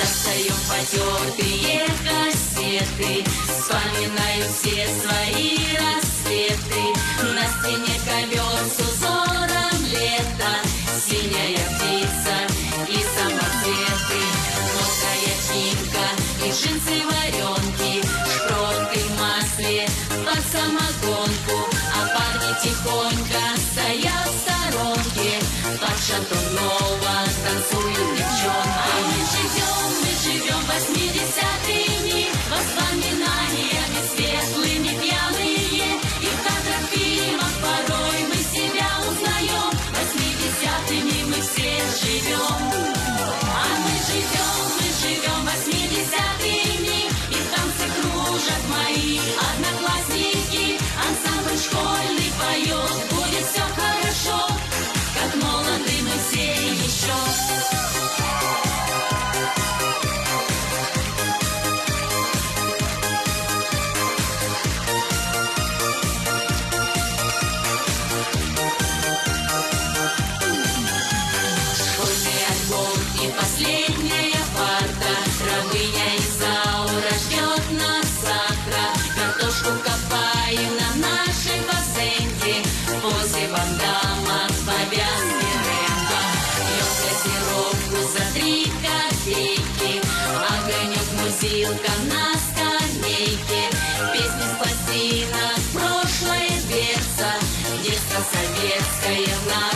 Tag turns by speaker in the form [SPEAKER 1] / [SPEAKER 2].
[SPEAKER 1] Достаем потертые кассеты, вспоминаем все свои рассветы. На стене ковер с узором лета, синяя птица и самоцветы. Мокрая чинка и джинсы-варенки, шпроты в масле под самогонку. А парни тихонько стоят в сторонке, под шатунова танцуют девчонки. А мы живем 80-е дни, воспоминаниями светлыми пьяные. И в кадрах фильмов порой мы себя узнаем. 80-ми мы все живем. А мы живем 80-е дни, и в танце кружат мои одноклассники. Ансамбль школьный поет, будет все хорошо, как молоды мы все еще. И последняя парта, рабыня Изаура ждет нас завтра. Картошку копаем на нашей базенке, после бандама в повязке Рэмбо. Пьем газировку за 3 копейки, огонек музилка на скамейке. Песни с пластинок, прошлое дверца, детство советское в нас.